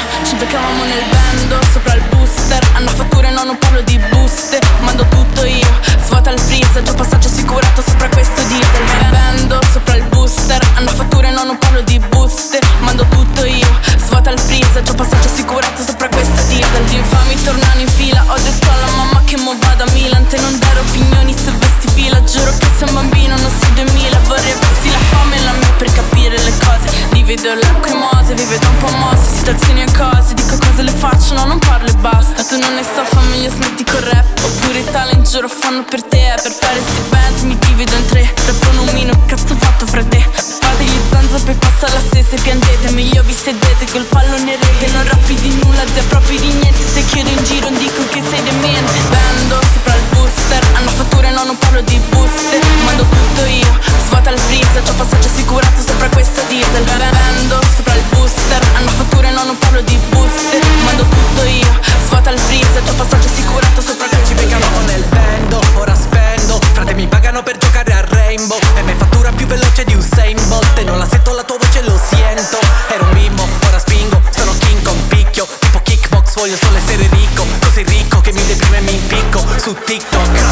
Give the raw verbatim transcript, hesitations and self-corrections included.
Ci beccavamo nel bando, sopra il booster. Hanno fatture, no, non parlo di buste. Mando tutto io, svuota il freezer. Già passaggio assicurato sopra questo diesel. Me vendo sopra il booster. Hanno fatture, no, non parlo di buste. Mando tutto io, svuota il freezer. Già passaggio assicurato sopra questo diesel. Gli infami tornano in fila. Ho detto alla mamma che mo vado a Milan. Te non dare opinioni se vesti fila. Giuro che sei un bambino, non sei duemila. Vorrei avessi la fame e la mia per capire le cose. Divido l'acquimose, vive da un po' mosse. Situazioni e cose, dico cose le faccio, no, non parlo e basta. Tu non ne so, fa meglio smetti col rap. Oppure i talent giuro fanno per te. Per fare sti band mi divido in tre. Telefono un mino, cazzo fatto fra te. Fate gli zanzo poi passa la stessa e piangete. Meglio vi sedete col pallone rete. Non rappi di nulla, zia proprio di niente. Se chiedo in giro dico che sei demente. Vendo sopra il booster. Hanno fatture, no, non parlo di buste. Mando tutto io, svuota il freezer. C'ho passaggio assicurato sopra questo diesel. Vendo sopra il booster. Hanno fatture, no, non parlo di buste. Mando tutto io, svuota il freezer. C'ho passaggio assicurato sopra questo Ci beccavamo nel bando, ora spendo. Frate mi pagano per giocare a Rainbow. E me fattura più veloce di Usain Bolt. E non la sento la tua voce, lo sento. Ero un bimbo, ora spingo. Sono King con picchio. Tipo kickbox, voglio solo essere ricco. Così ricco che mi deprime e mi impicco. Su TikTok